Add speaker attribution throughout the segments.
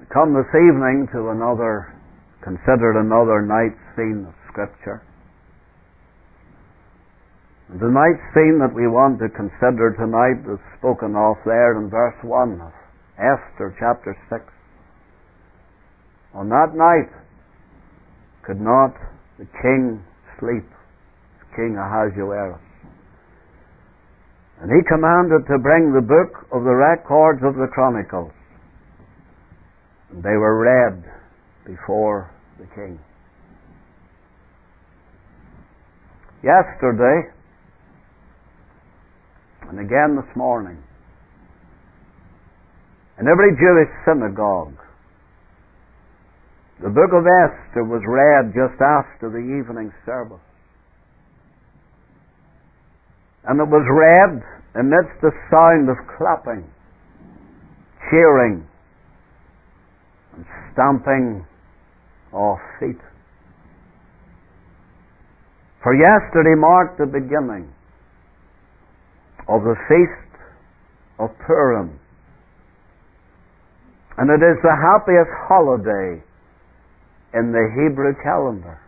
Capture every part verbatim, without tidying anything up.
Speaker 1: come this evening to another, considered another night's scene of Scripture. The night's scene that we want to consider tonight is spoken of there in verse one of Esther chapter six. On that night could not the king sleep, King Ahasuerus. And he commanded to bring the book of the records of the Chronicles. And they were read before the king. Yesterday, and again this morning, in every Jewish synagogue, the book of Esther was read just after the evening service. And it was read amidst the sound of clapping, cheering, and stamping of feet. For yesterday marked the beginning of the feast of Purim. And it is the happiest holiday in the Hebrew calendar.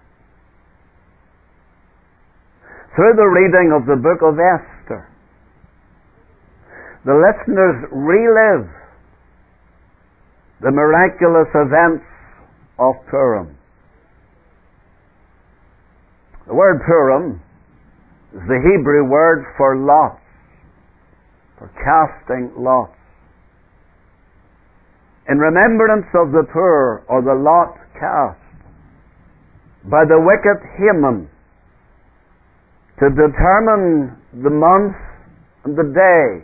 Speaker 1: Through the reading of the book of Esther, the listeners relive the miraculous events of Purim. The word Purim is the Hebrew word for lots, for casting lots. In remembrance of the Pur, or the lot cast, by the wicked Haman, to determine the month and the day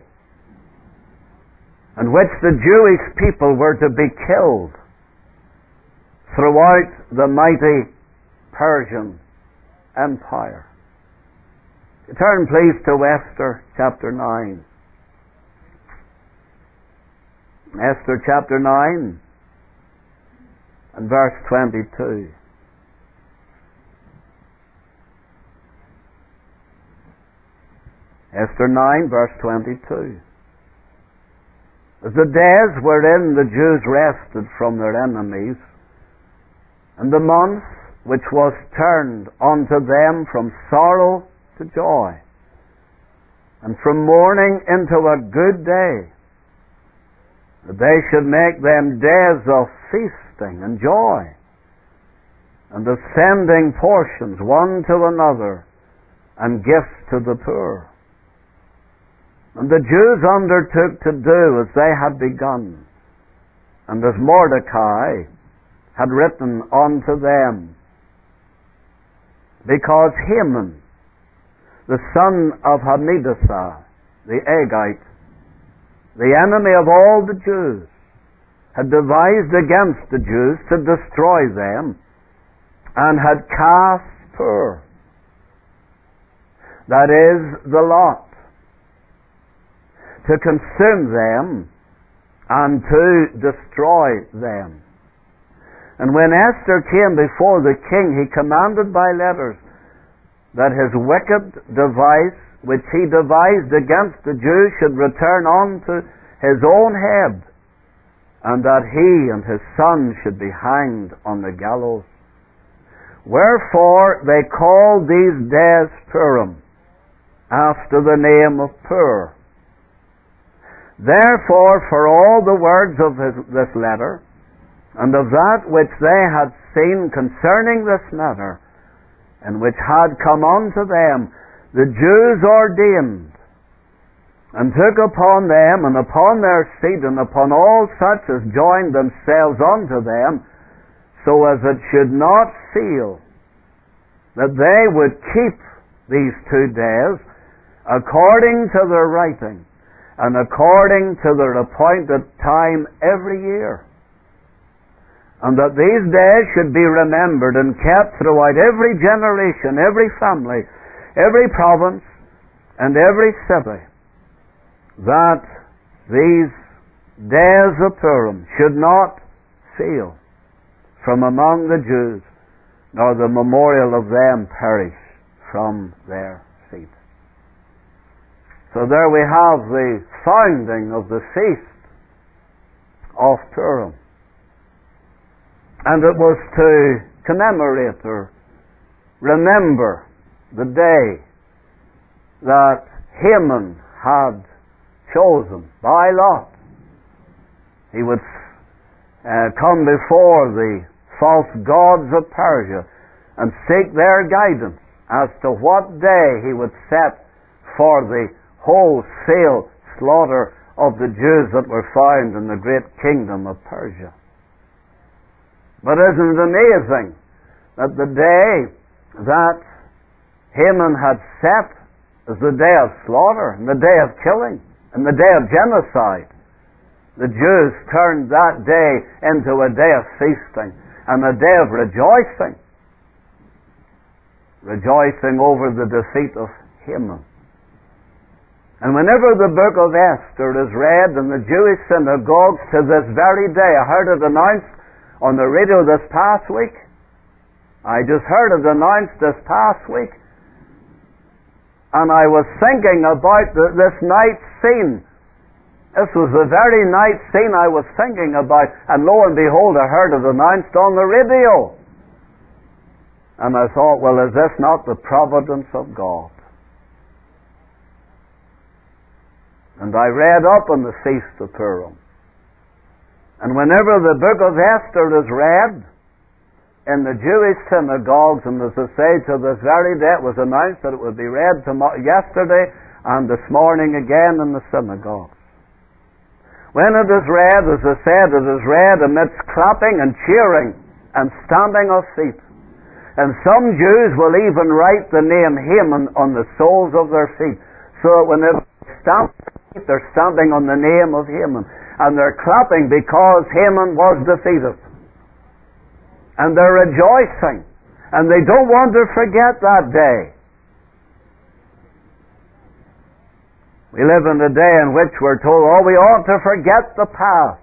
Speaker 1: in which the Jewish people were to be killed throughout the mighty Persian Empire. Turn please to Esther chapter nine. Esther chapter nine and verse twenty-two. Esther nine verse twenty-two. As the days wherein the Jews rested from their enemies, and the month which was turned unto them from sorrow to joy, and from mourning into a good day, that they should make them days of feasting and joy, and of sending portions one to another, and gifts to the poor. And the Jews undertook to do as they had begun, and as Mordecai had written unto them, because Haman, the son of Hammedatha, the Agagite, the enemy of all the Jews, had devised against the Jews to destroy them, and had cast Pur, that is, the lot, to consume them and to destroy them. And when Esther came before the king, he commanded by letters that his wicked device, which he devised against the Jews, should return unto his own head, and that he and his son should be hanged on the gallows. Wherefore they called these days Purim, after the name of Pur. Therefore, for all the words of his, this letter, and of that which they had seen concerning this matter, and which had come unto them, the Jews ordained, and took upon them, and upon their seed, and upon all such as joined themselves unto them, so as it should not feel that they would keep these two days according to their writing, and according to their appointed time every year, and that these days should be remembered and kept throughout every generation, every family, every province, and every city, that these days of Purim should not fail from among the Jews, nor the memorial of them perish from their seed. So there we have the founding of the feast of Purim. And it was to commemorate or remember the day that Haman had chosen by lot. He would uh, come before the false gods of Persia and seek their guidance as to what day he would set for the wholesale slaughter of the Jews that were found in the great kingdom of Persia. But isn't it amazing that the day that Haman had set as the day of slaughter, and the day of killing, and the day of genocide, the Jews turned that day into a day of feasting and a day of rejoicing, rejoicing over the defeat of Haman. And whenever the book of Esther is read in the Jewish synagogues to this very day, I heard it announced on the radio this past week. I just heard it announced this past week. And I was thinking about the, this night scene. This was the very night scene I was thinking about. And lo and behold, I heard it announced on the radio. And I thought, well, is this not the providence of God? And I read up on the Feast of Purim. And whenever the book of Esther is read in the Jewish synagogues, and as I say, to this very day, it was announced that it would be read tomorrow, yesterday and this morning again in the synagogues. When it is read, as I said, it is read amidst clapping and cheering and stamping of feet. And some Jews will even write the name Haman on the soles of their feet, so that when they stamp, they're stamping on the name of Haman. And they're clapping because Haman was defeated. And they're rejoicing. And they don't want to forget that day. We live in a day in which we're told, oh, we ought to forget the past.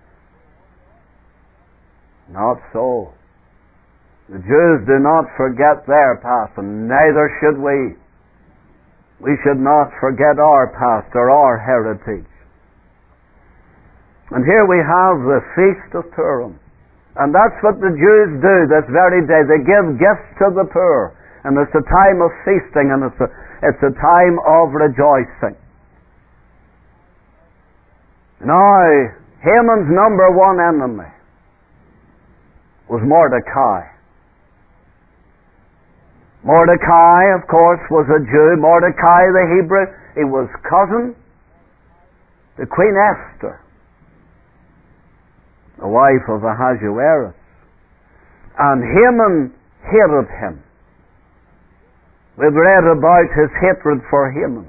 Speaker 1: Not so. The Jews do not forget their past, and neither should we. We should not forget our past or our heritage. And here we have the Feast of Purim. And that's what the Jews do this very day. They give gifts to the poor. And it's a time of feasting, and it's a, it's a time of rejoicing. Now, Haman's number one enemy was Mordecai. Mordecai, of course, was a Jew. Mordecai, the Hebrew, he was cousin to Queen Esther, the wife of Ahasuerus. And Haman hated him. We've read about his hatred for Haman,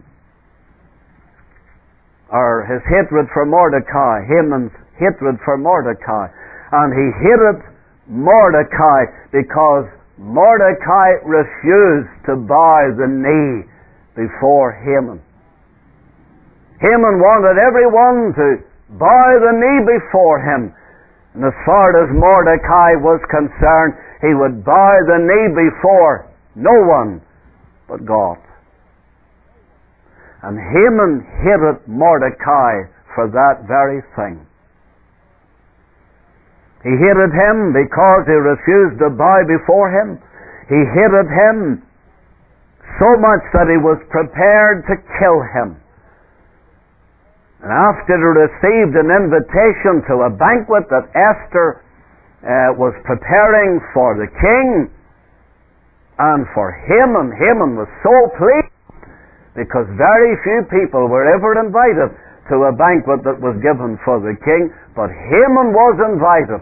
Speaker 1: or his hatred for Mordecai, Haman's hatred for Mordecai. And he hated Mordecai because Mordecai refused to bow the knee before Haman. Haman wanted everyone to bow the knee before him. And as far as Mordecai was concerned, he would bow the knee before no one but God. And Haman hated Mordecai for that very thing. He hated him because he refused to bow before him. He hated him so much that he was prepared to kill him. And after he received an invitation to a banquet that Esther uh, was preparing for the king and for Haman, Haman was so pleased because very few people were ever invited to a banquet that was given for the king, but Haman was invited.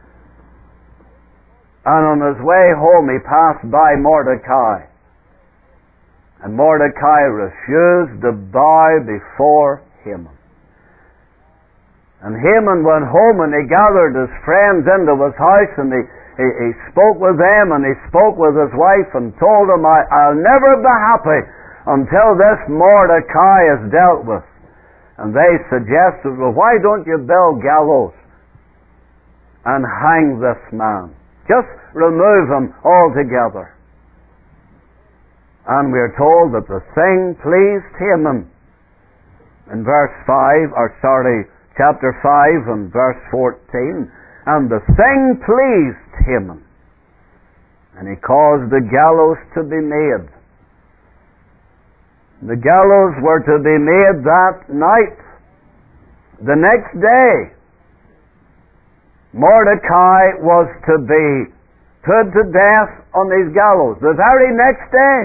Speaker 1: And on his way home he passed by Mordecai. And Mordecai refused to bow before Haman. And Haman went home and he gathered his friends into his house, and he, he, he spoke with them, and he spoke with his wife and told them, I, I'll never be happy until this Mordecai is dealt with. And they suggested, well, why don't you build gallows and hang this man? Just remove him altogether. And we're told that the thing pleased Haman. In verse five, or sorry, chapter five and verse fourteen, and the thing pleased Haman. And he caused the gallows to be made. The gallows were to be made that night. The next day, Mordecai was to be put to death on these gallows. The very next day.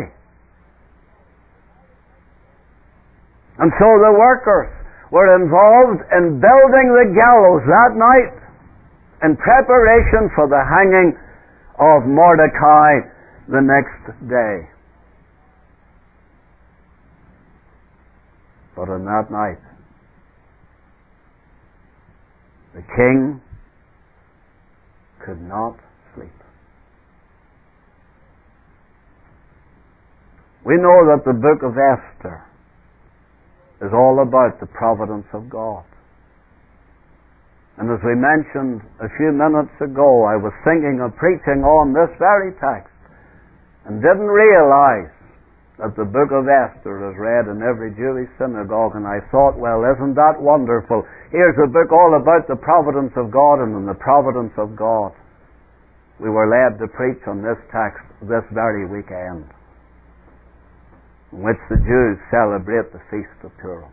Speaker 1: And so the workers were involved in building the gallows that night in preparation for the hanging of Mordecai the next day. But on that night, the king could not sleep. We know that the book of Esther is all about the providence of God. And as we mentioned a few minutes ago, I was thinking of preaching on this very text and didn't realize that the book of Esther is read in every Jewish synagogue, and I thought, well, isn't that wonderful? Here's a book all about the providence of God, and in the providence of God we were led to preach on this text this very weekend, in which the Jews celebrate the Feast of Purim.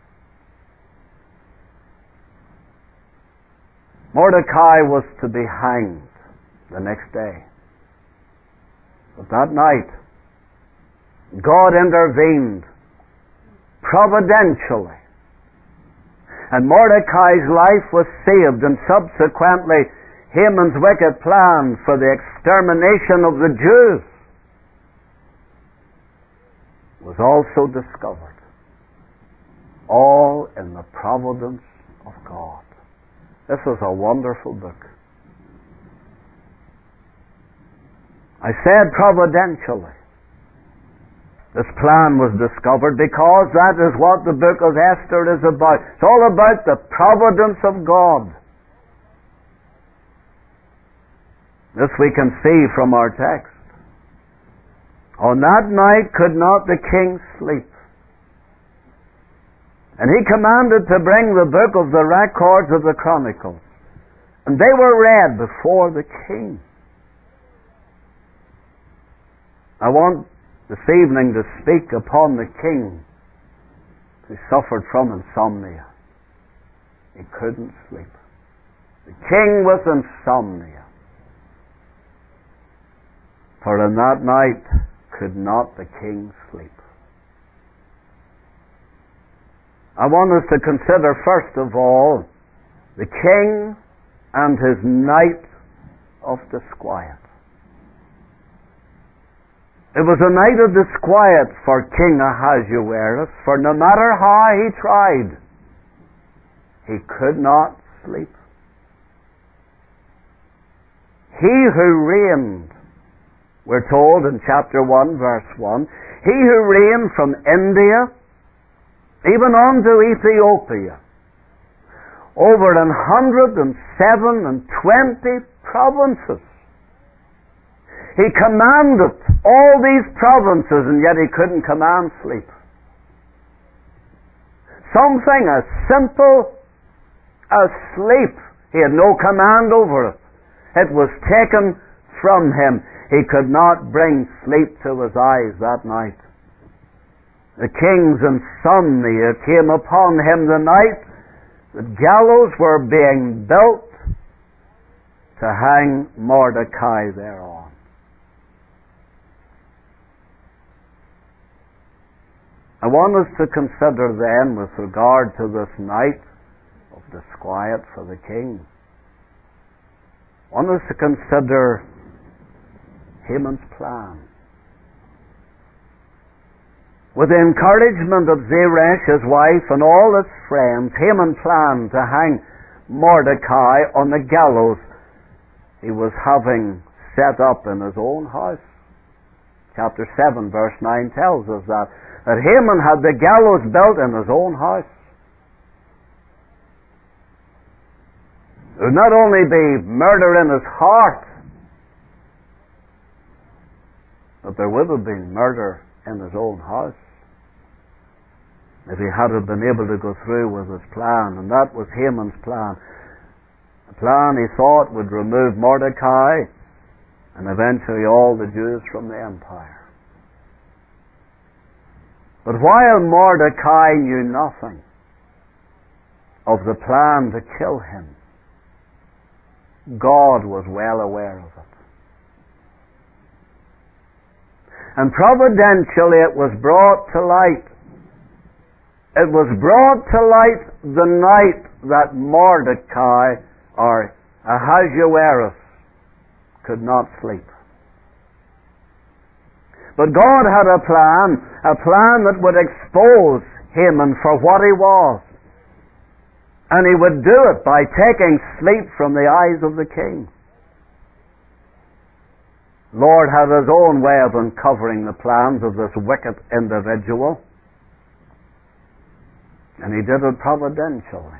Speaker 1: Mordecai was to be hanged the next day. But that night, God intervened providentially, and Mordecai's life was saved, and subsequently Haman's wicked plan for the extermination of the Jews was also discovered, all in the providence of God. This is a wonderful book. I said providentially. This plan was discovered because that is what the book of Esther is about. It's all about the providence of God. This we can see from our text. On that night could not the king sleep. And he commanded to bring the book of the records of the Chronicles. And they were read before the king. I want this evening to speak upon the king who suffered from insomnia. He couldn't sleep. The king with insomnia. For in that night could not the king sleep. I want us to consider first of all the king and his night of disquiet. It was a night of disquiet for King Ahasuerus, for no matter how he tried, he could not sleep. He who reigned, we're told in chapter one, verse one, he who reigned from India even unto Ethiopia, over an hundred and seven and twenty provinces. He commanded all these provinces, and yet he couldn't command sleep. Something as simple as sleep, he had no command over it. It was taken from him. He could not bring sleep to his eyes that night. The king's insomnia came upon him the night the gallows were being built to hang Mordecai thereon. I want us to consider then, with regard to this night of disquiet for the king, I want us to consider Haman's plan. With the encouragement of Zeresh, his wife, and all his friends, Haman planned to hang Mordecai on the gallows he was having set up in his own house. Chapter seven, verse nine tells us that, that Haman had the gallows built in his own house. There would not only be murder in his heart, but there would have been murder in his own house if he had been able to go through with his plan. And that was Haman's plan. A plan he thought would remove Mordecai and eventually all the Jews from the empire. But while Mordecai knew nothing of the plan to kill him, God was well aware of it. And providentially it was brought to light. It was brought to light the night that Mordecai, or Ahasuerus, could not sleep. But God had a plan, a plan that would expose Haman for what he was. And he would do it by taking sleep from the eyes of the king. Lord had his own way of uncovering the plans of this wicked individual. And he did it providentially.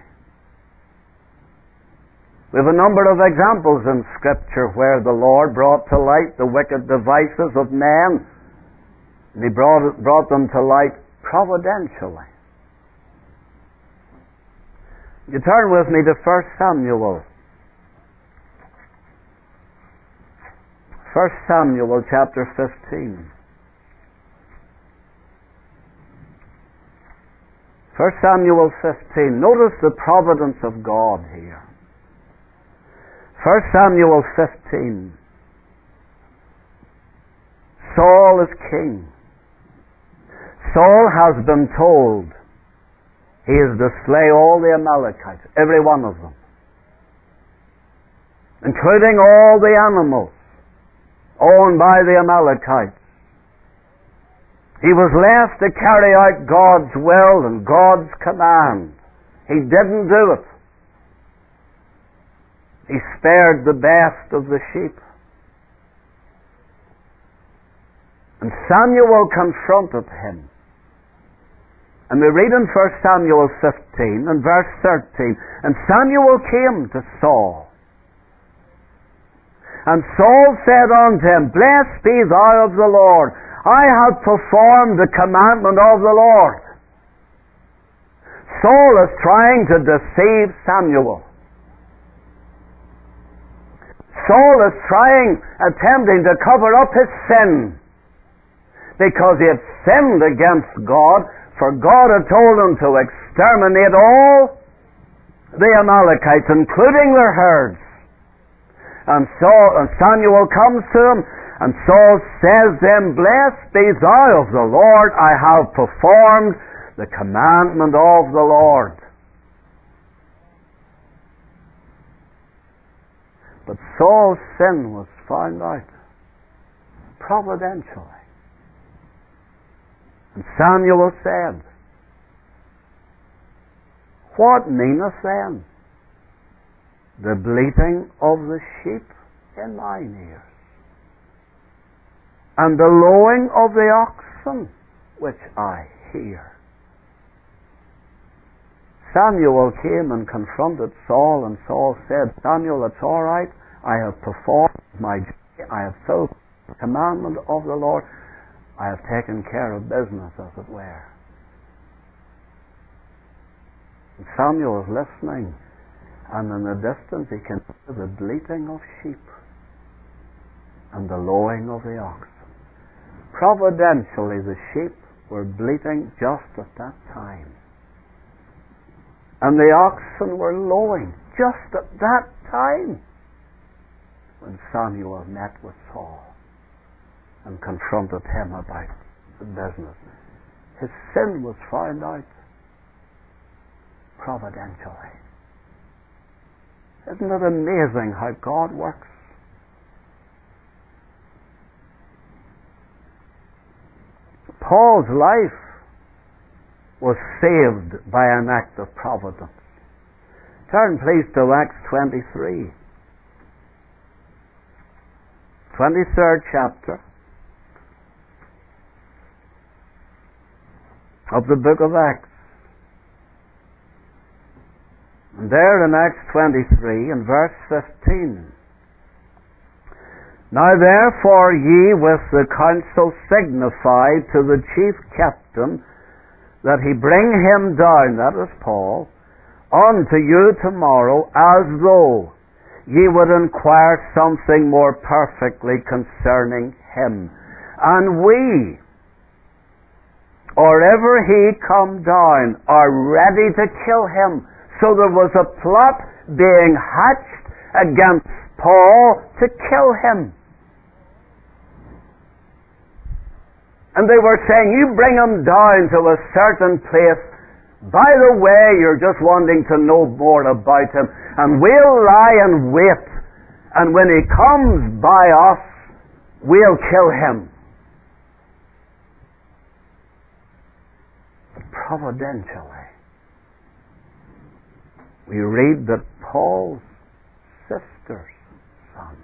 Speaker 1: We have a number of examples in Scripture where the Lord brought to light the wicked devices of men. And he brought, it, brought them to light providentially. You turn with me to First Samuel. First Samuel chapter fifteen. First Samuel fifteen. Notice the providence of God here. First Samuel fifteen. Saul is king. Saul has been told he is to slay all the Amalekites, every one of them, including all the animals owned by the Amalekites. He was left to carry out God's will and God's command. He didn't do it. He spared the best of the sheep. And Samuel confronted him. And we read in First Samuel fifteen and verse thirteen, and Samuel came to Saul. And Saul said unto him, Blessed be thou of the Lord. I have performed the commandment of the Lord. Saul is trying to deceive Samuel. Saul is trying, attempting to cover up his sin, because he had sinned against God, for God had told him to exterminate all the Amalekites, including their herds. And, Saul, and Samuel comes to him, and Saul says to him, Blessed be thou of the Lord, I have performed the commandment of the Lord. But Saul's sin was found out providentially. And Samuel said, What meaneth then the bleating of the sheep in mine ears, and the lowing of the oxen which I hear? Samuel came and confronted Saul, and Saul said, Samuel, it's all right. I have performed my duty. I have fulfilled the commandment of the Lord. I have taken care of business, as it were. And Samuel is listening, and in the distance he can hear the bleating of sheep and the lowing of the oxen. Providentially, the sheep were bleating just at that time, and the oxen were lowing just at that time when Samuel met with Saul and confronted him about the business. His sin was found out providentially. Isn't it amazing how God works? Paul's life was saved by an act of providence. Turn please to Acts twenty-three. twenty-third chapter of the book of Acts. And there in Acts twenty-three and verse fifteen. Now therefore ye with the council signify to the chief captain that he bring him down, that is Paul, unto you tomorrow, as though ye would inquire something more perfectly concerning him. And we, or ever he come down, are ready to kill him. So there was a plot being hatched against Paul to kill him. And they were saying, you bring him down to a certain place. By the way, you're just wanting to know more about him. And we'll lie and wait. And when he comes by us, we'll kill him. But providentially, we read that Paul's sister's son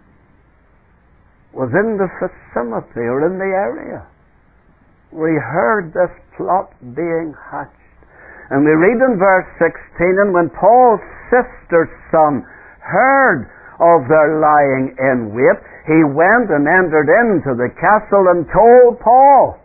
Speaker 1: was in the vicinity or in the area where he heard this plot being hatched. And we read in verse sixteen, and when Paul's sister's son heard of their lying in wait, he went and entered into the castle and told Paul.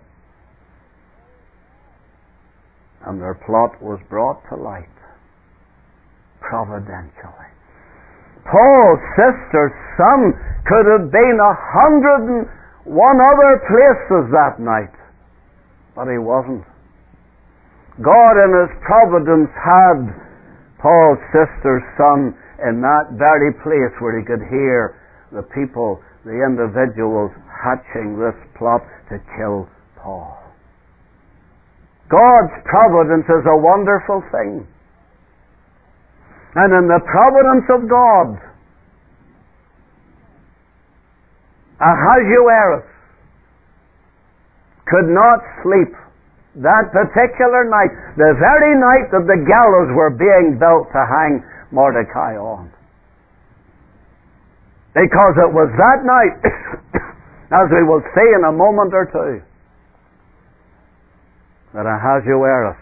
Speaker 1: And their plot was brought to light providentially. Paul's sister's son could have been a hundred and one other places that night, but he wasn't. God in his providence had Paul's sister's son in that very place where he could hear the people, the individuals hatching this plot to kill Paul. God's providence is a wonderful thing. And in the providence of God, Ahasuerus could not sleep that particular night, the very night that the gallows were being built to hang Mordecai on. Because it was that night, as we will see in a moment or two, that Ahasuerus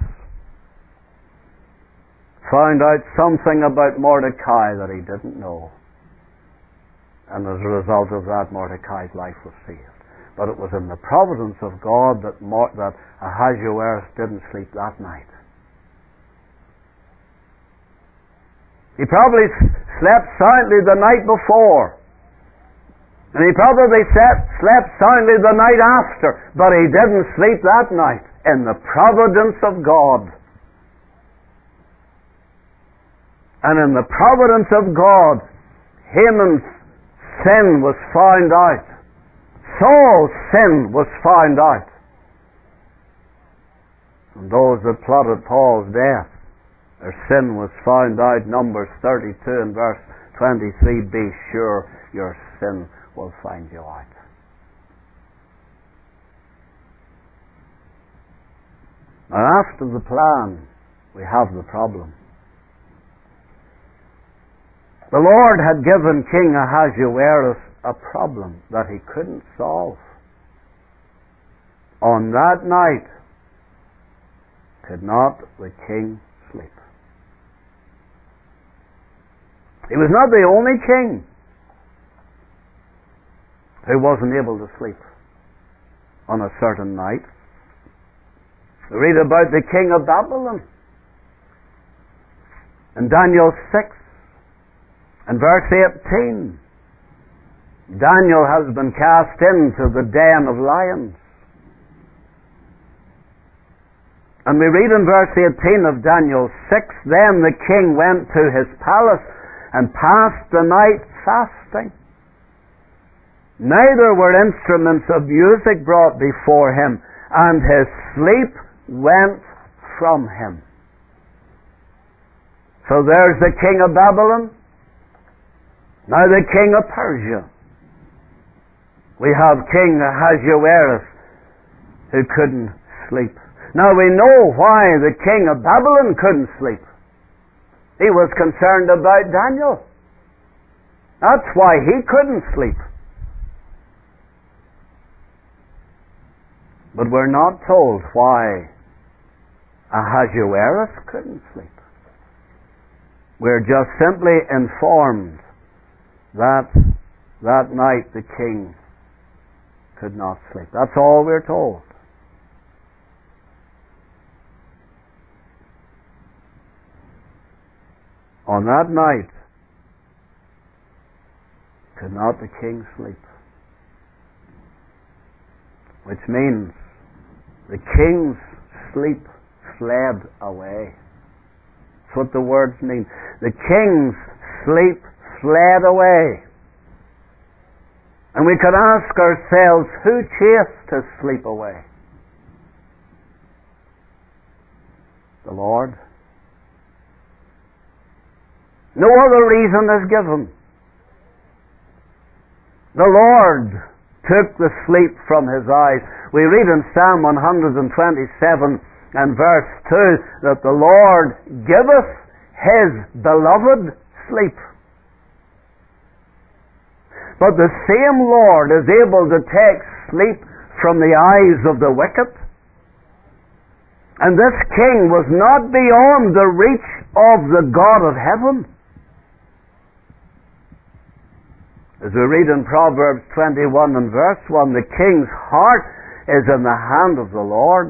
Speaker 1: found out something about Mordecai that he didn't know. And as a result of that, Mordecai's life was saved. But it was in the providence of God that, Mor- that Ahasuerus didn't sleep that night. He probably slept soundly the night before. And he probably slept, slept soundly the night after. But he didn't sleep that night in the providence of God. And in the providence of God, Haman's sin was found out. Saul's sin was found out. And those that plotted Paul's death, their sin was found out. Numbers thirty-two and verse twenty-three, be sure your sin will find you out. Now after the plan, we have the problem. The Lord had given King Ahasuerus a problem that he couldn't solve. On that night, could not the king sleep. He was not the only king who wasn't able to sleep on a certain night. We read about the king of Babylon in Daniel six and verse eighteen. Daniel has been cast into the den of lions. And we read in verse eighteen of Daniel six, then the king went to his palace and passed the night fasting. Neither were instruments of music brought before him, and his sleep went from him. So there's the king of Babylon, now the king of Persia. We have King Ahasuerus who couldn't sleep. Now we know why the king of Babylon couldn't sleep. He was concerned about Daniel. That's why he couldn't sleep. But we're not told why Ahasuerus couldn't sleep. We're just simply informed that that night the king could not sleep. That's all we're told. On that night, could not the king sleep. Which means the king's sleep fled away. That's what the words mean. The king's sleep fled away. And we could ask ourselves, who chased his sleep away? The Lord. No other reason is given. The Lord took the sleep from his eyes. We read in Psalm one twenty-seven and verse two that the Lord giveth his beloved sleep. But the same Lord is able to take sleep from the eyes of the wicked. And this king was not beyond the reach of the God of heaven. As we read in Proverbs twenty-one and verse one, the king's heart is in the hand of the Lord.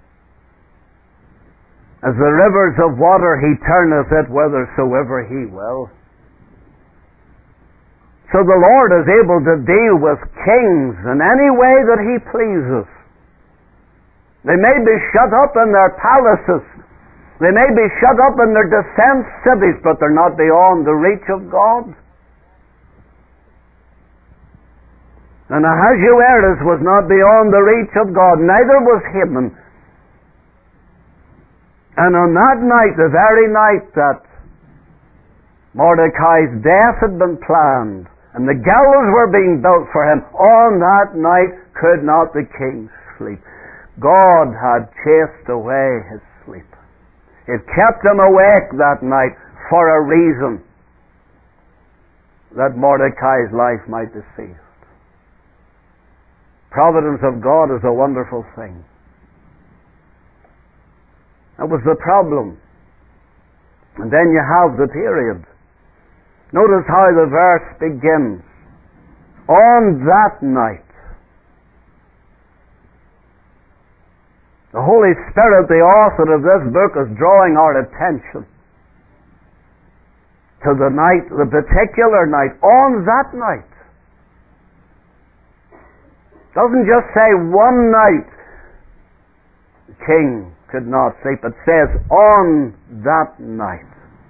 Speaker 1: As the rivers of water, he turneth it whithersoever he will. So the Lord is able to deal with kings in any way that he pleases. They may be shut up in their palaces. They may be shut up in their defense cities, but they're not beyond the reach of God. And Ahasuerus was not beyond the reach of God, neither was Haman. And on that night, the very night that Mordecai's death had been planned, and the gallows were being built for him, on that night could not the king sleep. God had chased away his sleep. It kept him awake that night for a reason, that Mordecai's life might be saved. Providence of God is a wonderful thing. That was the problem. And then you have the period. Notice how the verse begins. On that night. The Holy Spirit, the author of this book, is drawing our attention to the night, the particular night, on that night. It doesn't just say one night the king could not sleep. It says on that night.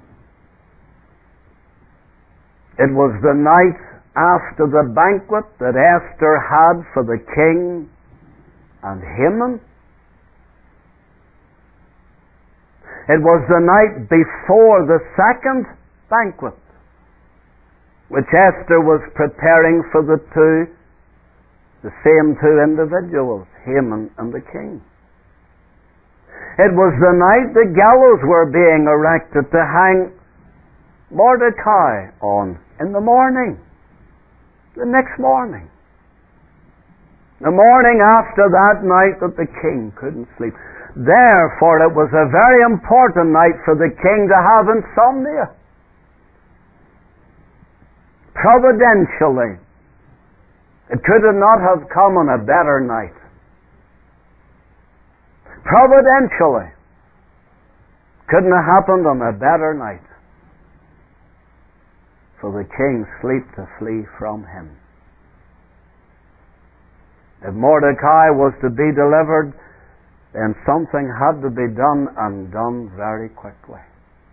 Speaker 1: It was the night after the banquet that Esther had for the king and Haman. It was the night before the second banquet, which Esther was preparing for the two, the same two individuals, Haman and the king. It was the night the gallows were being erected to hang Mordecai on in the morning, the next morning. The morning after that night that the king couldn't sleep. Therefore, it was a very important night for the king to have insomnia. Providentially, it could not have come on a better night. Providentially, couldn't have happened on a better night for the king's sleep to flee from him. If Mordecai was to be delivered, then something had to be done, and done very quickly.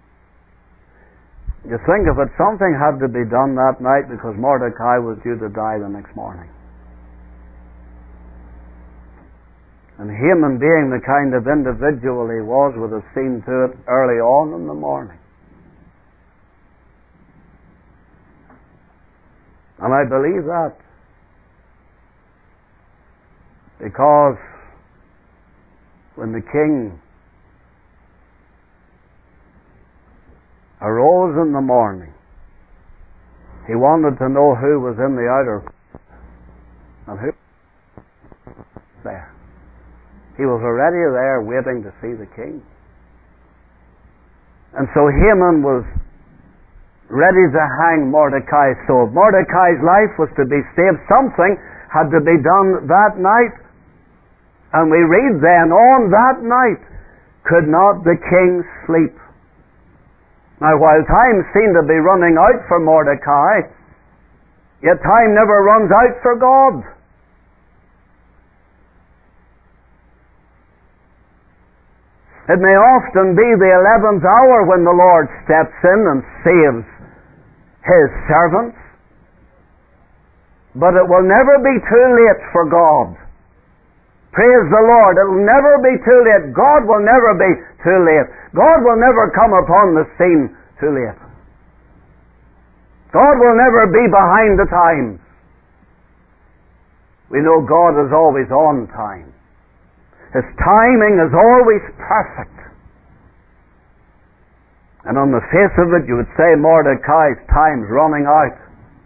Speaker 1: You think of it, something had to be done that night because Mordecai was due to die the next morning. And Haman, being the kind of individual he was, would have seen to it early on in the morning. And I believe that because when the king arose in the morning, he wanted to know who was in the outer court and who was there. He was already there waiting to see the king. And so Haman was ready to hang Mordecai. So if Mordecai's life was to be saved, something had to be done that night. And we read then, on that night could not the king sleep. Now, while time seemed to be running out for Mordecai, Yet time never runs out for God. It may often be the eleventh hour when the Lord steps in and saves His servants, but it will never be too late for God. Praise the Lord. It will never be too late. God will never be too late. God will never come upon the scene too late. God will never be behind the times. We know God is always on time. His timing is always perfect. And on the face of it, you would say Mordecai's time's running out.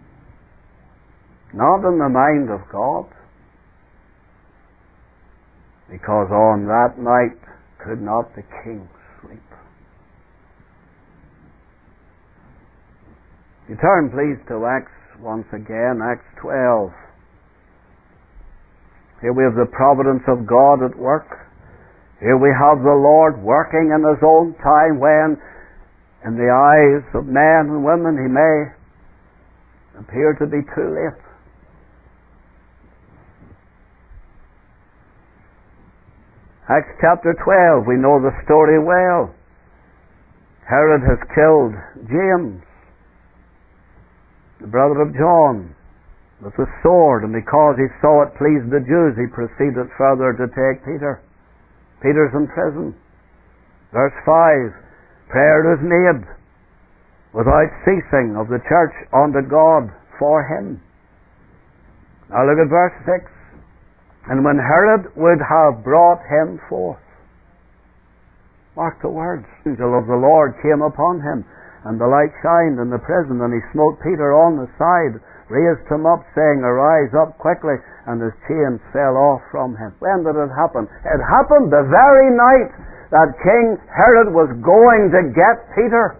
Speaker 1: Not in the mind of God. Because on that night could not the king sleep. You turn please to Acts once again, Acts twelve. Here we have the providence of God at work. Here we have the Lord working in His own time when, in the eyes of men and women, He may appear to be too late. Acts chapter twelve, we know the story well. Herod has killed James, the brother of John, with a sword, and because he saw it pleased the Jews, he proceeded further to take Peter. Peter's in prison. Verse five, prayer is made without ceasing of the church unto God for him. Now look at verse six. And when Herod would have brought him forth, mark the words, the angel of the Lord came upon him, and the light shined in the prison, and he smote Peter on the side, raised him up, saying, arise up quickly, and his chains fell off from him. When did it happen? It happened the very night that King Herod was going to get Peter.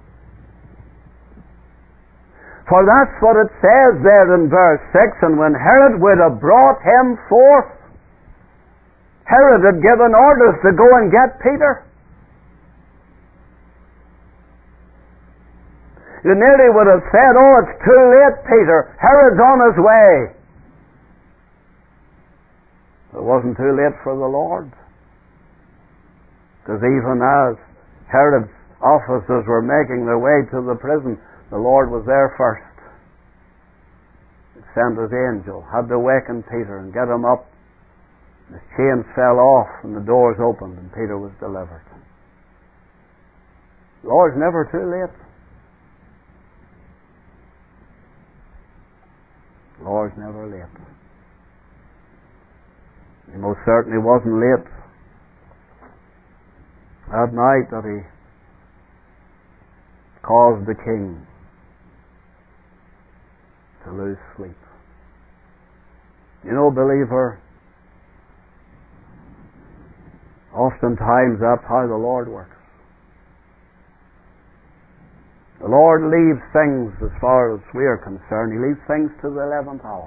Speaker 1: For that's what it says there in verse six, and when Herod would have brought him forth, Herod had given orders to go and get Peter. You nearly would have said, oh, it's too late, Peter. Herod's on his way. It wasn't too late for the Lord. Because even as Herod's officers were making their way to the prison, the Lord was there first. He sent His angel, had to waken Peter and get him up. His chains fell off and the doors opened and Peter was delivered. The Lord's never too late. The Lord's never late. He most certainly wasn't late that night that He caused the king to lose sleep. You know, believer, oftentimes that's how the Lord works. The Lord leaves things, as far as we are concerned, He leaves things to the eleventh hour.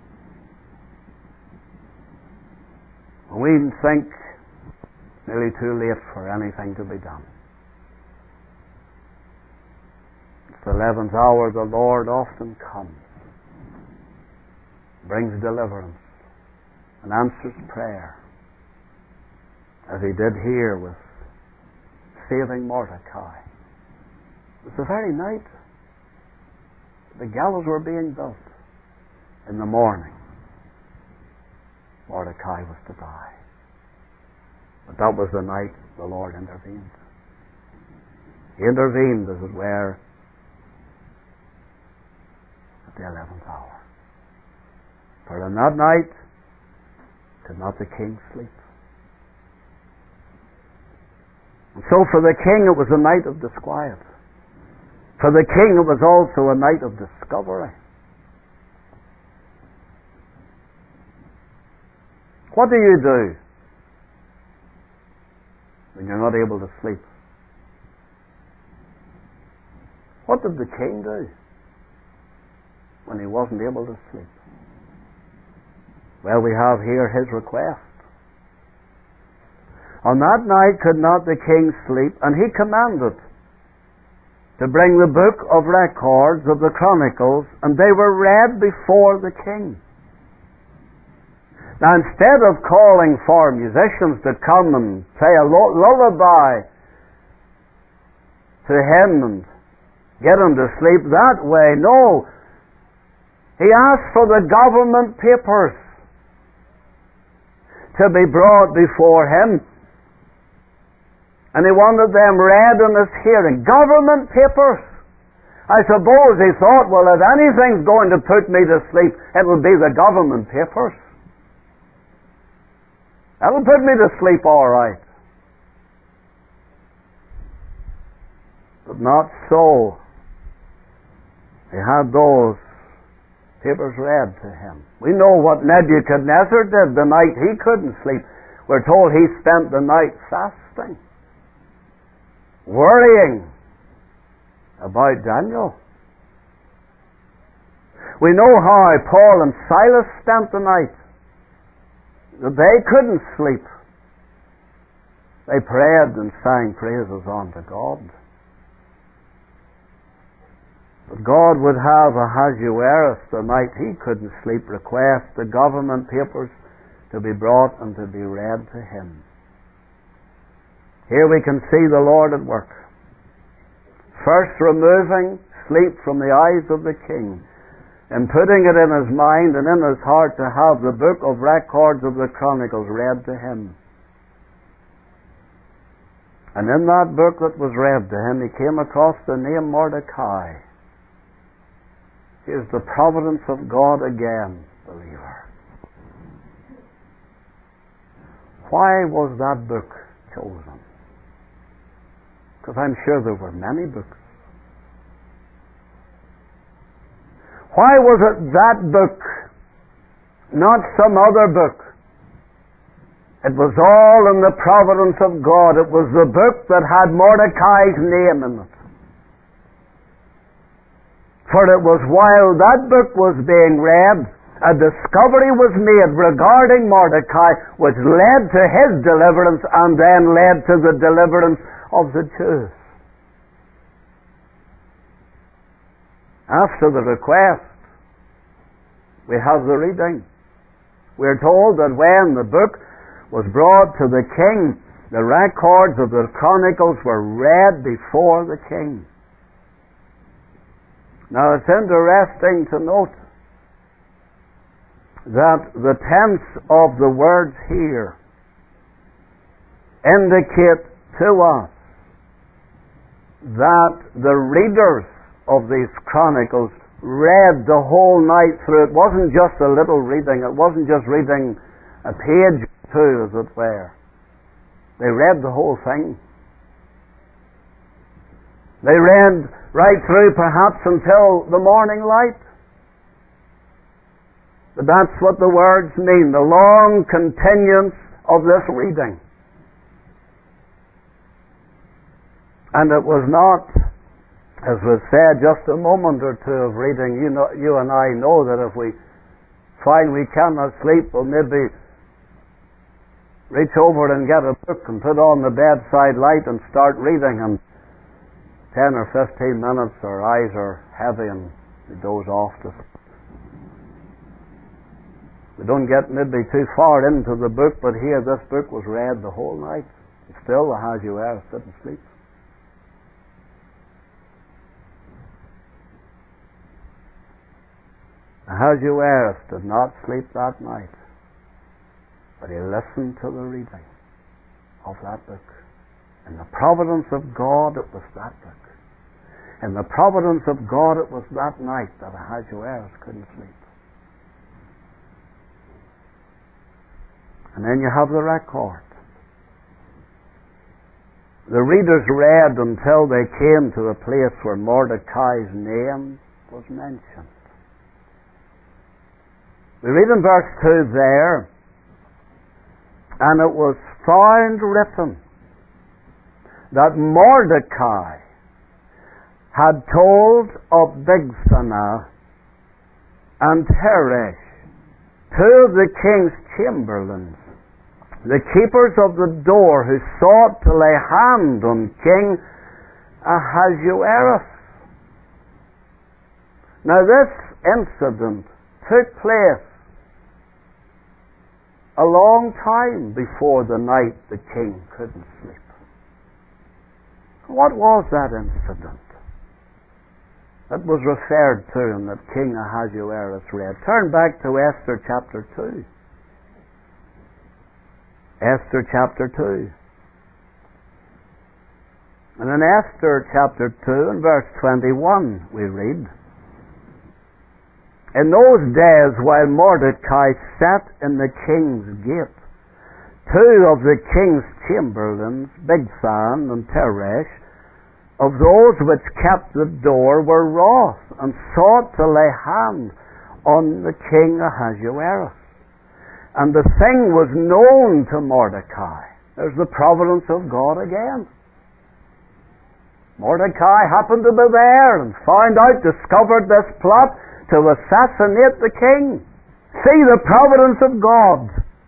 Speaker 1: And we think nearly too late for anything to be done. It's the eleventh hour the Lord often comes, brings deliverance, and answers prayer, as He did here with saving Mordecai. It was the very night the gallows were being built. In the morning, Mordecai was to die. But that was the night the Lord intervened. He intervened, as it were, at the eleventh hour. For in that night could not the king sleep. And so for the king it was a night of disquiet. For the king it was also a night of discovery. What do you do when you're not able to sleep? What did the king do when he wasn't able to sleep? Well, we have here his request. On that night could not the king sleep, and he commanded to bring the book of records of the Chronicles, and they were read before the king. Now, instead of calling for musicians to come and say a lullaby to him and get him to sleep that way, no. He asked for the government papers to be brought before him, and he wanted them read in his hearing. Government papers. I suppose he thought, well, if anything's going to put me to sleep, it will be the government papers. That'll put me to sleep all right. But not so. He had those papers read to him. We know what Nebuchadnezzar did the night he couldn't sleep. We're told he spent the night fasting, worrying about Daniel. We know how Paul and Silas spent the night. They couldn't sleep. They prayed and sang praises unto God. But God would have Ahasuerus, the night he couldn't sleep, request the government papers to be brought and to be read to him. Here we can see the Lord at work. First removing sleep from the eyes of the king, and putting it in his mind and in his heart to have the book of records of the Chronicles read to him. And in that book that was read to him, he came across the name Mordecai. Here's the providence of God again, believer. Why was that book chosen? Because I'm sure there were many books. Why was it that book, not some other book? It was all in the providence of God. It was the book that had Mordecai's name in it. For it was while that book was being read, a discovery was made regarding Mordecai, which led to his deliverance and then led to the deliverance of the Jews. After the request, we have the reading. We're told that when the book was brought to the king, the records of the Chronicles were read before the king. Now it's interesting to note that the tense of the words here indicate to us that the readers of these Chronicles read the whole night through. It wasn't just a little reading. It wasn't just reading a page or two, as it were. They read the whole thing. They read right through, perhaps until the morning light. But that's what the words mean, the long continuance of this reading. And it was not, as was said, just a moment or two of reading. You know, you and I know that if we find we cannot sleep, we'll maybe reach over and get a book and put on the bedside light and start reading, and ten or fifteen minutes our eyes are heavy and we doze off. To we don't get maybe too far into the book, but here this book was read the whole night. And still Ahasuerus didn't sleep. Ahasuerus did not sleep that night, but he listened to the reading of that book. In the providence of God, it was that book. In the providence of God, it was that night that Ahasuerus couldn't sleep. And then you have the record. The readers read until they came to the place where Mordecai's name was mentioned. We read in verse two there, and it was found written that Mordecai had told of Bigthana and Teresh, two of the king's chamberlains, the keepers of the door, who sought to lay hand on King Ahasuerus. Now this incident took place a long time before the night the king couldn't sleep. What was that incident that was referred to and that King Ahasuerus read? Turn back to Esther chapter two. Esther chapter two. And in Esther chapter two and verse twenty-one we read, "In those days while Mordecai sat in the king's gate, two of the king's chamberlains, Bigthan and Teresh, of those which kept the door, were wroth and sought to lay hand on the king Ahasuerus. And the thing was known to Mordecai." There's the providence of God again. Mordecai happened to be there and found out, discovered this plot to assassinate the king. See the providence of God.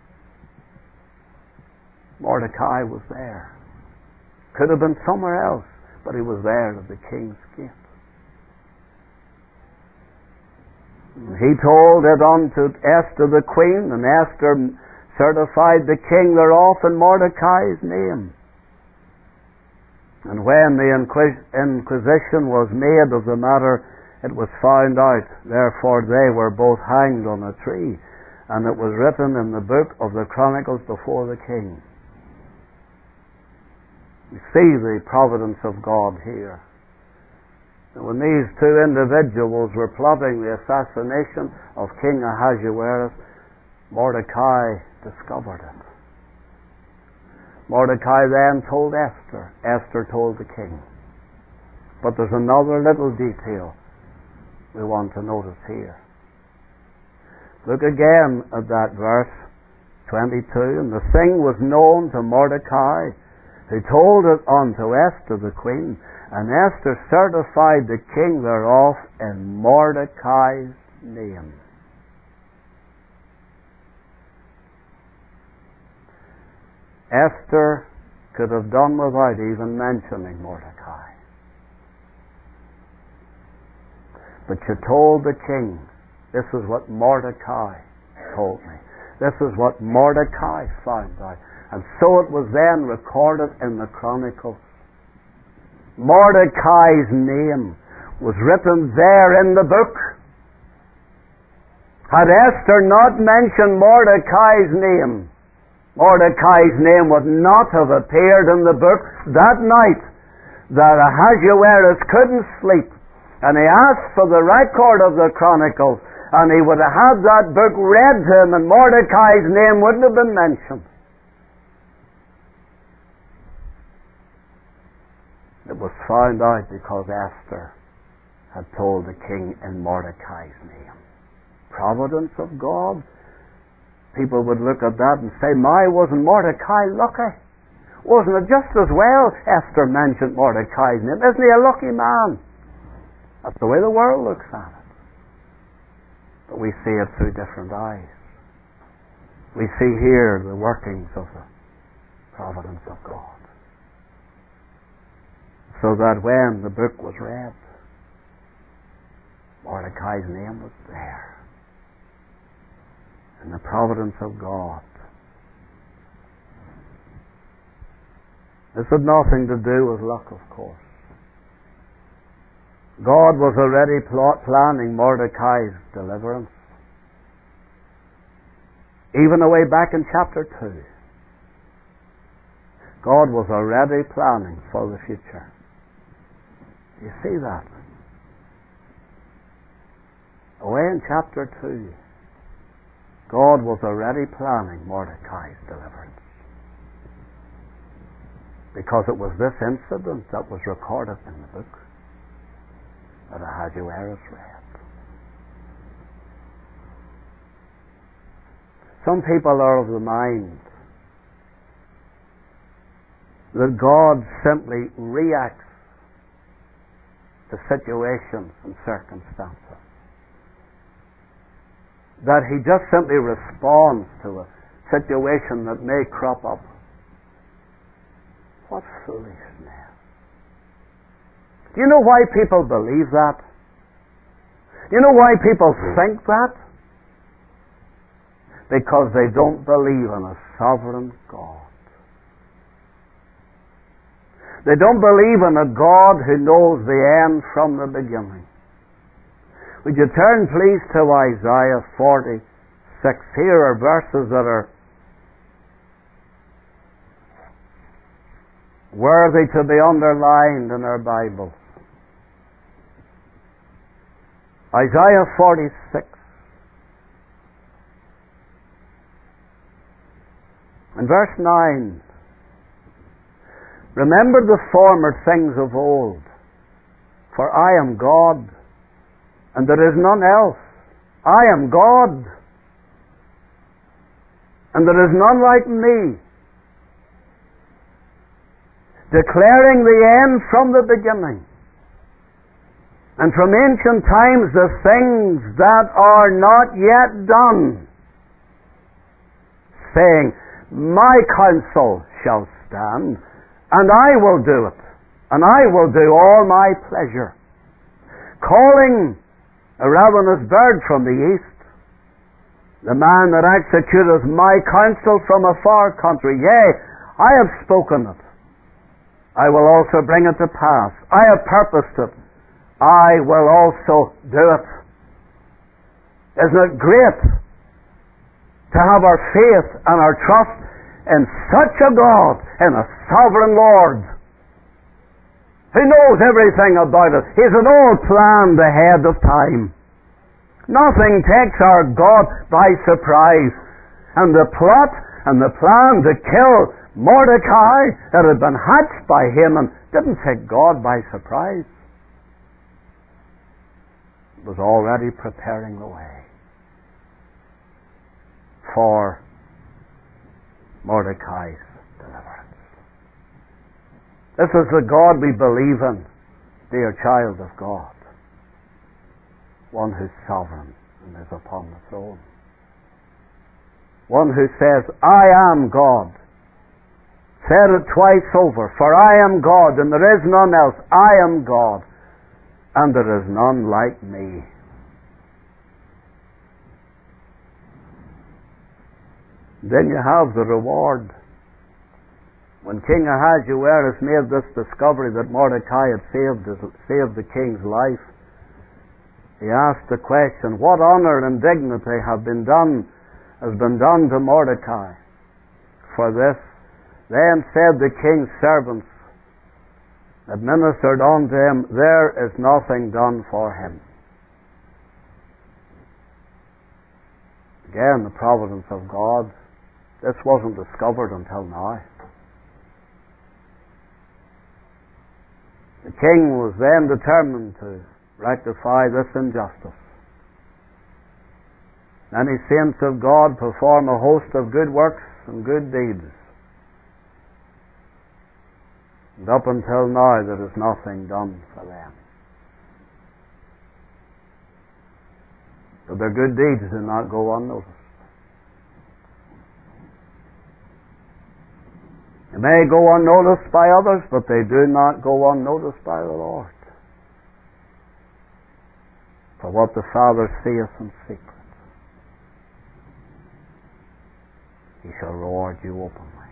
Speaker 1: Mordecai was there. Could have been somewhere else, but he was there at the king's gate. He told it unto Esther the queen, and Esther certified the king thereof in Mordecai's name. And when the inquisition was made of the matter, it was found out. Therefore they were both hanged on a tree, and it was written in the book of the Chronicles before the king. You see the providence of God here. And when these two individuals were plotting the assassination of King Ahasuerus, Mordecai discovered it. Mordecai then told Esther. Esther told the king. But there's another little detail we want to notice here. Look again at that verse twenty-two. "And the thing was known to Mordecai, who told it unto Esther the queen, and Esther certified the king thereof in Mordecai's name." Esther could have done without even mentioning Mordecai. But she told the king, "This is what Mordecai told me. This is what Mordecai found out." And so it was then recorded in the Chronicles. Mordecai's name was written there in the book. Had Esther not mentioned Mordecai's name, Mordecai's name would not have appeared in the book that night that Ahasuerus couldn't sleep. And he asked for the record of the Chronicles, and he would have had that book read to him, and Mordecai's name wouldn't have been mentioned. It was found out because Esther had told the king in Mordecai's name. Providence of God. People would look at that and say, "My, wasn't Mordecai lucky? Wasn't it just as well Esther mentioned Mordecai's name? Isn't he a lucky man?" That's the way the world looks at it. But we see it through different eyes. We see here the workings of the providence of God. So that when the book was read, Mordecai's name was there. And the providence of God. This had nothing to do with luck, of course. God was already plot planning Mordecai's deliverance. Even away back in chapter two. God was already planning for the future. You see that? Away in chapter two, God was already planning Mordecai's deliverance. Because it was this incident that was recorded in the book that Ahasuerus read. Some people are of the mind that God simply reacts to situations and circumstances. That he just simply responds to a situation that may crop up. What foolishness. Do you know why people believe that? You know why people think that? Because they don't believe in a sovereign God. They don't believe in a God who knows the end from the beginning. Would you turn please to Isaiah forty-six? Here are verses that are worthy to be underlined in our Bible. Isaiah forty-six and verse nine. Remember the former things of old, for I am God, and there is none else. I am God, and there is none like me, declaring the end from the beginning, and from ancient times the things that are not yet done, saying, my counsel shall stand, and I will do it, and I will do all my pleasure. Calling a ravenous bird from the east, the man that executeth my counsel from a far country. Yea, I have spoken it. I will also bring it to pass. I have purposed it. I will also do it. Isn't it great to have our faith and our trust in such a God, in a sovereign Lord, who knows everything about it? He's an all planned ahead of time. Nothing takes our God by surprise. And the plot and the plan to kill Mordecai that had been hatched by Haman didn't take God by surprise. It was already preparing the way for Mordecai's deliverance. This is the God we believe in, dear child of God. One who's sovereign and is upon the throne. One who says, I am God. Said it twice over, for I am God and there is none else. I am God and there is none like me. Then you have the reward. When King Ahasuerus made this discovery that Mordecai had saved, his, saved the king's life, he asked the question, what honor and dignity have been done, has been done to Mordecai for this? Then said the king's servants that ministered unto him, there is nothing done for him. Again, the providence of God. This wasn't discovered until now. The king was then determined to rectify this injustice. Many saints of God perform a host of good works and good deeds. And up until now there is nothing done for them. But their good deeds do not go unnoticed. They may go unnoticed by others, but they do not go unnoticed by the Lord. For what the Father seeth in secret, He shall reward you openly.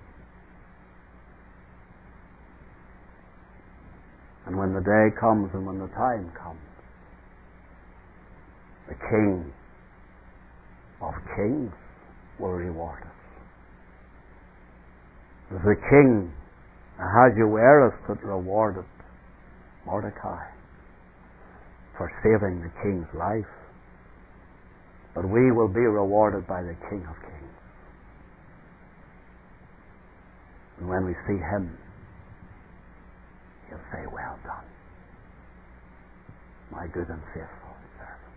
Speaker 1: And when the day comes and when the time comes, the King of Kings will reward us. It was the king Ahasuerus that rewarded Mordecai for saving the king's life. But we will be rewarded by the King of Kings. And when we see him, he'll say, well done, my good and faithful servant.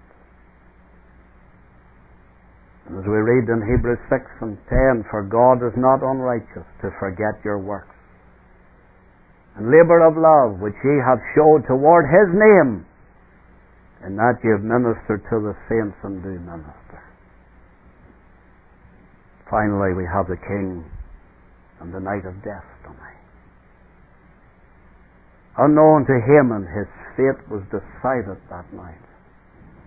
Speaker 1: And as we read in Hebrews six and ten, for God is not unrighteous to forget your works and labour of love which ye have showed toward his name, in that ye have ministered to the saints and do minister. Finally, we have the King and the night of death tonight. Unknown to Haman, his fate was decided that night.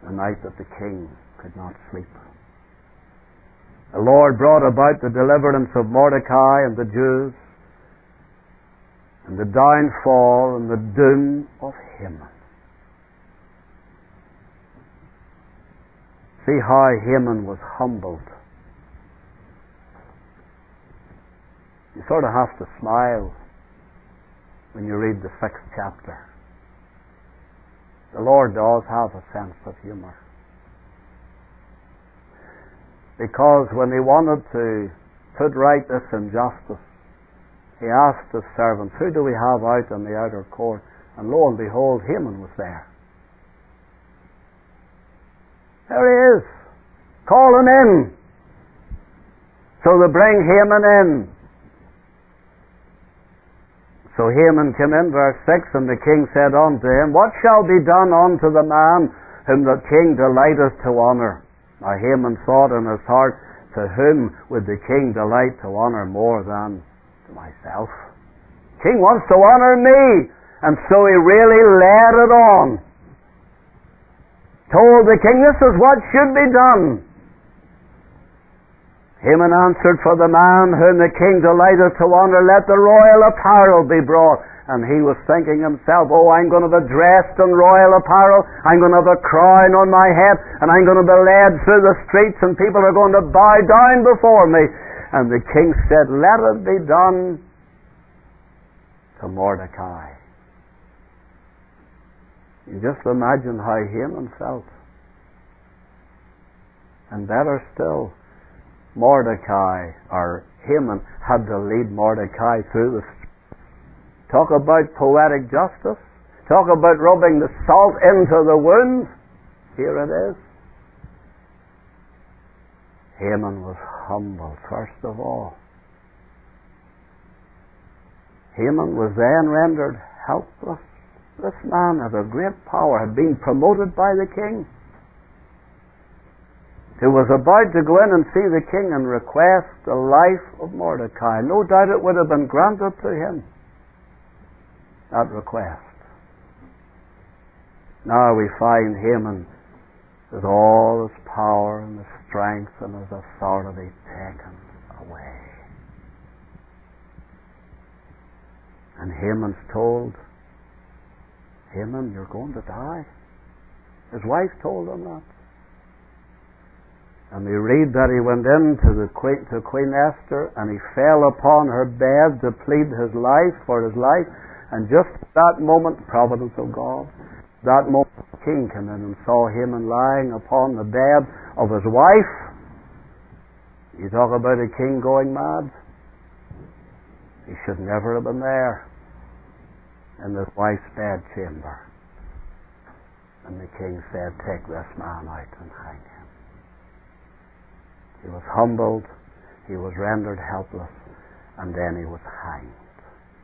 Speaker 1: the night that the king could not sleep. The Lord brought about the deliverance of Mordecai and the Jews, and the downfall and the doom of Haman. See how Haman was humbled. You sort of have to smile when you read the sixth chapter. The Lord does have a sense of humour. Because when he wanted to put right this injustice, he asked his servants, who do we have out in the outer court? And lo and behold, Haman was there. There he is. Call him in. So they bring Haman in. So Haman came in, verse six, and the king said unto him, what shall be done unto the man whom the king delighteth to honour? Now Haman thought in his heart, to whom would the king delight to honour more than to myself? King wants to honour me. And so he really led it on. Told the king, this is what should be done. Haman answered, for the man whom the king delighteth to honour, let the royal apparel be brought. And he was thinking himself, oh, I'm going to be dressed in royal apparel, I'm going to have a crown on my head, and I'm going to be led through the streets, and people are going to bow down before me. And the king said, let it be done to Mordecai. You just imagine how Haman felt. And better still, Mordecai, or Haman, had to lead Mordecai through the streets. Talk about poetic justice. Talk about rubbing the salt into the wound. Here it is. Haman was humble, first of all. Haman was then rendered helpless. This man had a great power, had been promoted by the king. He was about to go in and see the king and request the life of Mordecai. No doubt it would have been granted to him, that request. Now we find Haman with all his power and his strength and his authority taken away. And Haman's told, Haman, you're going to die. His wife told him that. And we read that he went in to, the queen, to Queen Esther, and he fell upon her bed to plead his life for his life. And just at that moment, providence of God, that moment the king came in and saw Haman lying upon the bed of his wife. You talk about a king going mad. He should never have been there in his wife's bed chamber. And the king said, take this man out and hang him. He was humbled, he was rendered helpless, and then he was hanged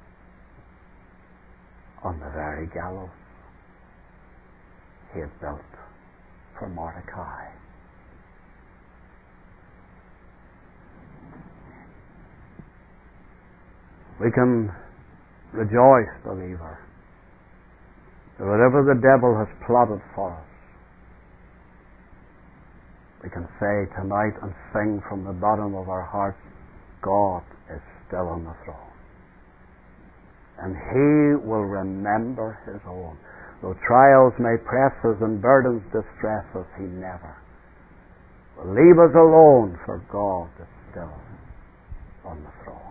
Speaker 1: on the very gallows he had built for Mordecai. We can rejoice, believer, that whatever the devil has plotted for us, we can say tonight and sing from the bottom of our hearts, God is still on the throne. And He will remember His own. Though trials may press us and burdens distress us, He never will leave us alone, for God is still on the throne.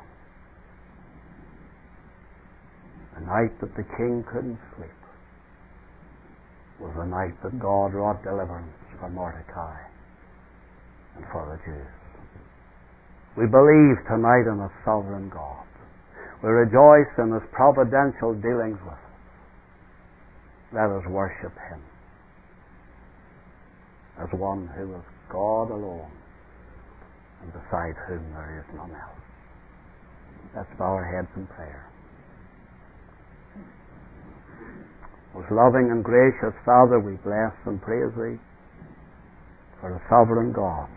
Speaker 1: The night that the king couldn't sleep was the night that God wrought deliverance for Mordecai and for the Jews. We believe tonight in a sovereign God. We rejoice in His providential dealings with us. Let us worship Him as one who is God alone, and beside whom there is none else. Let's bow our heads in prayer. Most loving and gracious Father, we bless and praise Thee for the sovereign God.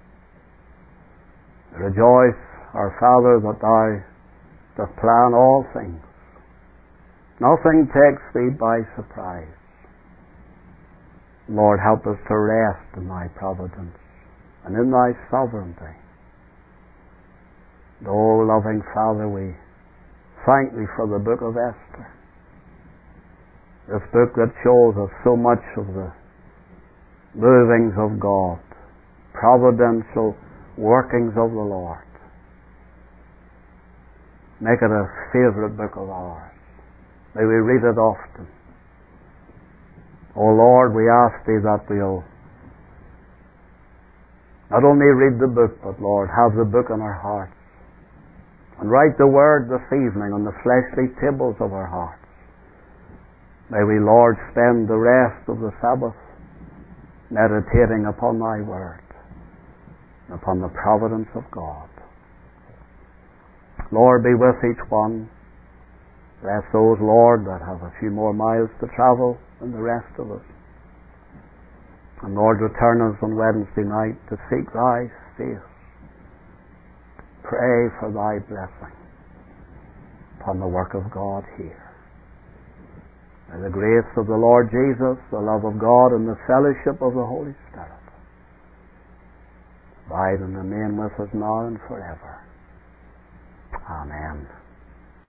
Speaker 1: Rejoice, our Father, that Thou dost plan all things. Nothing takes Thee by surprise. Lord, help us to rest in thy providence and in thy sovereignty. And, oh, loving Father, we thank thee for the book of Esther. This book that shows us so much of the movings of God, providential workings of the Lord. Make it a favorite book of ours. May we read it often. Oh Lord, we ask thee that we'll not only read the book, but Lord, have the book in our hearts. And write the word this evening on the fleshly tables of our hearts. May we, Lord, spend the rest of the Sabbath meditating upon thy word, and upon the providence of God. Lord, be with each one. Bless those, Lord, that have a few more miles to travel than the rest of us. And Lord, return us on Wednesday night to seek thy face. Pray for thy blessing upon the work of God here. May the grace of the Lord Jesus, the love of God, and the fellowship of the Holy Spirit abide and remain with us now and forever. Amen.